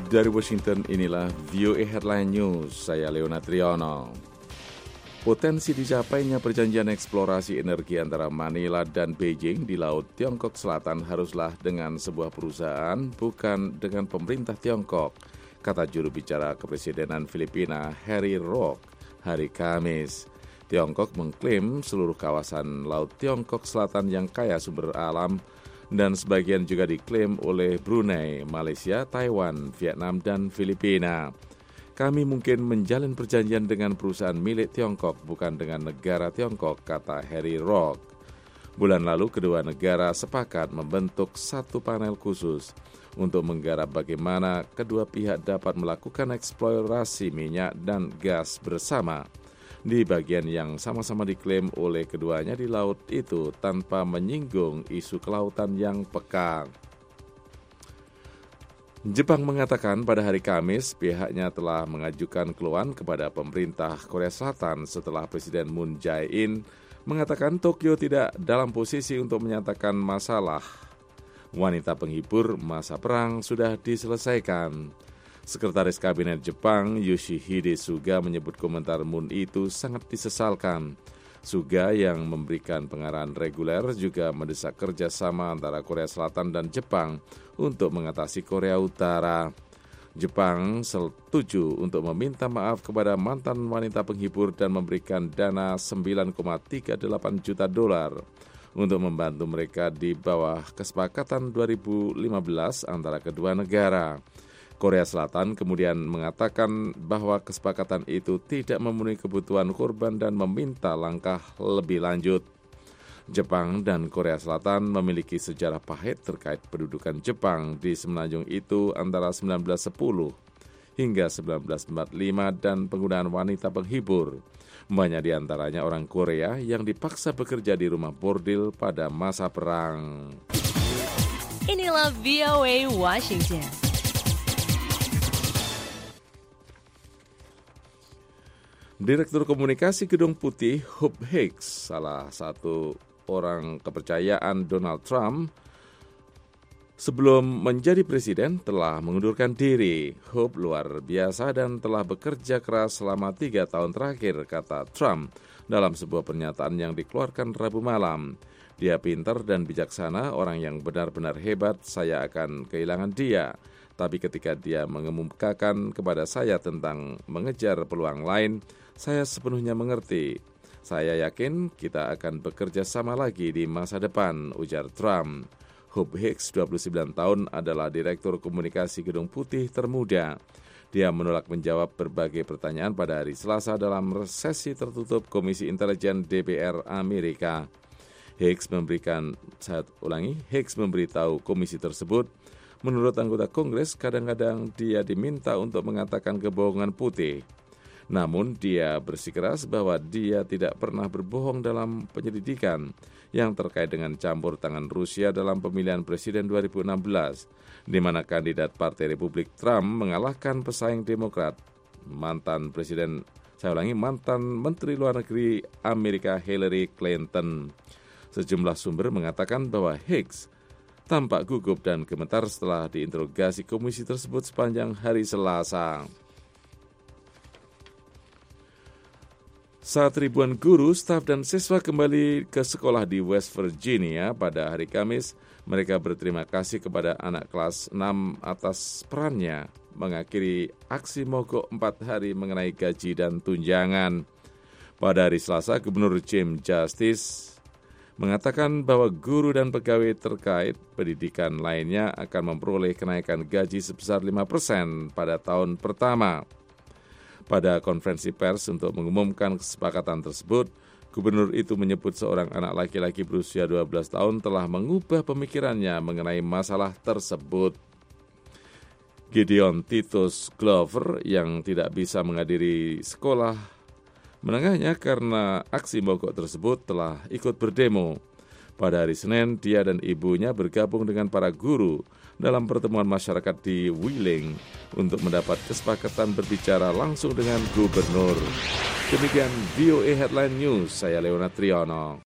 Dari Washington, inilah VOA Headline News, saya Leona Triyono. Potensi dicapainya perjanjian eksplorasi energi antara Manila dan Beijing di Laut Tiongkok Selatan haruslah dengan sebuah perusahaan, bukan dengan pemerintah Tiongkok, kata juru bicara kepresidenan Filipina Harry Roque hari Kamis. Tiongkok mengklaim seluruh kawasan Laut Tiongkok Selatan yang kaya sumber alam dan sebagian juga diklaim oleh Brunei, Malaysia, Taiwan, Vietnam, dan Filipina. Kami mungkin menjalin perjanjian dengan perusahaan milik Tiongkok, bukan dengan negara Tiongkok, kata Harry Roque. Bulan lalu, kedua negara sepakat membentuk satu panel khusus untuk menggarap bagaimana kedua pihak dapat melakukan eksplorasi minyak dan gas bersama di bagian yang sama-sama diklaim oleh keduanya di laut itu tanpa menyinggung isu kelautan yang peka. Jepang mengatakan pada hari Kamis pihaknya telah mengajukan keluhan kepada pemerintah Korea Selatan setelah Presiden Moon Jae-in mengatakan Tokyo tidak dalam posisi untuk menyatakan masalah wanita penghibur masa perang sudah diselesaikan. Sekretaris Kabinet Jepang Yoshihide Suga menyebut komentar Moon itu sangat disesalkan. Suga yang memberikan pengarahan reguler juga mendesak kerjasama antara Korea Selatan dan Jepang untuk mengatasi Korea Utara. Jepang setuju untuk meminta maaf kepada mantan wanita penghibur dan memberikan dana $9,38 juta untuk membantu mereka di bawah kesepakatan 2015 antara kedua negara. Korea Selatan kemudian mengatakan bahwa kesepakatan itu tidak memenuhi kebutuhan korban dan meminta langkah lebih lanjut. Jepang dan Korea Selatan memiliki sejarah pahit terkait pendudukan Jepang di semenanjung itu antara 1910 hingga 1945 dan penggunaan wanita penghibur. Banyak di antaranya orang Korea yang dipaksa bekerja di rumah bordil pada masa perang. Inilah VOA Washington. Direktur Komunikasi Gedung Putih, Hope Hicks, salah satu orang kepercayaan Donald Trump, sebelum menjadi presiden telah mengundurkan diri. Hope luar biasa dan telah bekerja keras selama 3 tahun terakhir, kata Trump dalam sebuah pernyataan yang dikeluarkan Rabu malam. Dia pintar dan bijaksana, orang yang benar-benar hebat, saya akan kehilangan dia. Tapi ketika dia mengemukakan kepada saya tentang mengejar peluang lain, saya sepenuhnya mengerti. Saya yakin kita akan bekerja sama lagi di masa depan, ujar Trump. Hope Hicks, 29 tahun, adalah Direktur Komunikasi Gedung Putih termuda. Dia menolak menjawab berbagai pertanyaan pada hari Selasa dalam sesi tertutup Komisi Intelijen DPR Amerika. Hicks memberitahu komisi tersebut, menurut anggota Kongres, kadang-kadang dia diminta untuk mengatakan kebohongan putih. Namun dia bersikeras bahwa dia tidak pernah berbohong dalam penyelidikan yang terkait dengan campur tangan Rusia dalam pemilihan presiden 2016, di mana kandidat Partai Republik Trump mengalahkan pesaing Demokrat, mantan Menteri Luar Negeri Amerika Hillary Clinton. Sejumlah sumber mengatakan bahwa Hicks tampak gugup dan gemetar setelah diinterogasi komisi tersebut sepanjang hari Selasa. Saat ribuan guru, staf, dan siswa kembali ke sekolah di West Virginia pada hari Kamis, mereka berterima kasih kepada anak kelas 6 atas perannya mengakhiri aksi mogok 4 hari mengenai gaji dan tunjangan. Pada hari Selasa, Gubernur Jim Justice mengatakan bahwa guru dan pegawai terkait pendidikan lainnya akan memperoleh kenaikan gaji sebesar 5% pada tahun pertama. Pada konferensi pers untuk mengumumkan kesepakatan tersebut, gubernur itu menyebut seorang anak laki-laki berusia 12 tahun telah mengubah pemikirannya mengenai masalah tersebut. Gideon Titus Glover yang tidak bisa menghadiri sekolah menengahnya karena aksi mogok tersebut telah ikut berdemo. Pada hari Senin, dia dan ibunya bergabung dengan para guru dalam pertemuan masyarakat di Wheeling untuk mendapat kesepakatan berbicara langsung dengan gubernur. Demikian VOA Headline News, saya Leona Triyono.